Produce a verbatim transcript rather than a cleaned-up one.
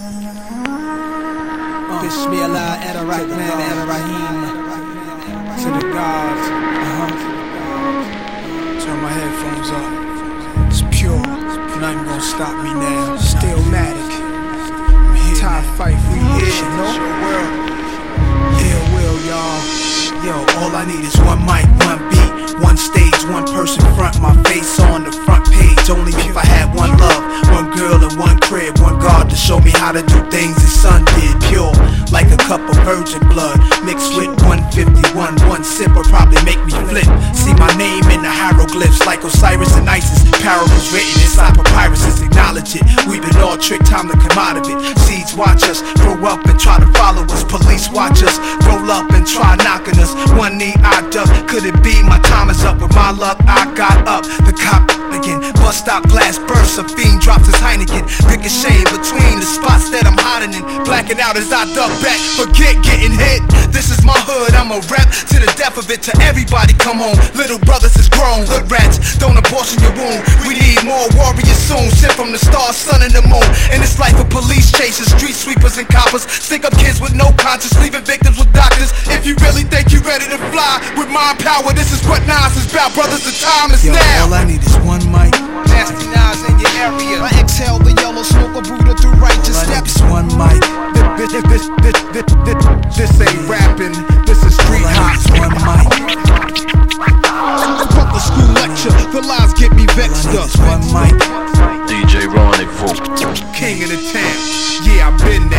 Bismillah, Ar-Rahman, Ar-Rahim. To the gods. Uh-huh. Turn my headphones up. It's pure. Nothing gonna stop me now. Stillmatic. Tie fight, we here. You know? Ill will, y'all. Yo, all I need is one mic, one beat, one stage, one person front, my face on the front page. Only if I had one love, one girl and one crib, one God to show me how to do things his son did. Pure, like a cup of virgin blood, mixed with one fifty-one. One sip would probably make me flip. See my name in the hieroglyphs like Osiris and Isis. Parables written inside papyruses, acknowledge it. We've been all tricked, time to come out of it. Seeds watch us, grow up and try to follow us. Police watch us, roll up and try knocking us. One knee I duck, could it be my time is up? With my luck I got up, the cop again. Bus stop glass bursts, a fiend drops his Heineken. Ricochet between the spots that I'm hiding in. Blacking out as I duck back, forget getting hit. This is my hood, I'm a rap to the death of it. To everybody come home, little brothers is grown. Hood rats, don't abortion your wound. We need more warriors soon, sent from the stars, sun and the moon. In this life of police chasers, street sweepers and coppers. Stick up kids with no conscience, leaving victims with doctors. If you really think you ready to fly with mind power, this is what Nas is about, brothers, the time is Yo, now. All I need is one mic. Nasty Nas in your area. I exhale the yellow smoke of Buddha through righteous All I need steps. is one mic. This, this, this, this, this, this, this ain't rapping, this is street All I hot. need is one mic. Fuck the school lecture, the lies get me vexed All I need up. is one mic. D J Rendezvous. King of the town, yeah, I've been there.